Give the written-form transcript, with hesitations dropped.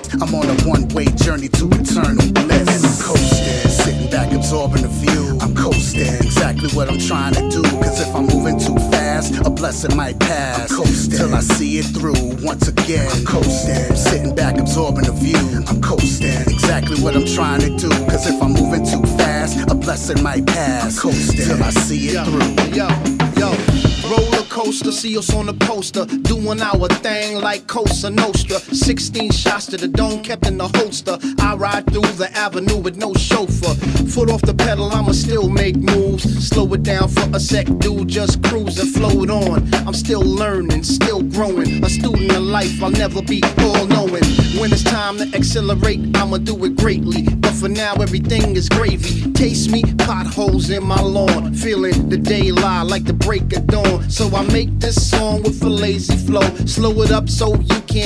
I'm on a one-way journey to eternal bliss. And I'm coasting, sitting back absorbing the view. I'm coasting, exactly what I'm trying to do. Cause if I'm moving too fast, a blessing might pass. I'm coasting, till I see it through once again. I'm coasting, sitting back absorbing the view. I'm coasting, exactly what I'm trying to do. Cause if I'm moving too fast, a blessing might pass. I'm coasting, till I see it through. Yo, roller coaster, see us on the poster, doing our thing like Cosa Nostra. 16 shots to the dome, kept in the holster. I ride through the avenue with no chauffeur. Foot off the pedal, I'ma still make moves. Slow it down for a sec, dude, just cruise and float on. I'm still learning, still growing. A student of life, I'll never be all-knowing. When it's time to accelerate, I'ma do it greatly. But for now, everything is gravy. Taste me, potholes in my lawn. Feeling the day lie like the break of dawn. So I make this song with a lazy flow. Slow it up so you can't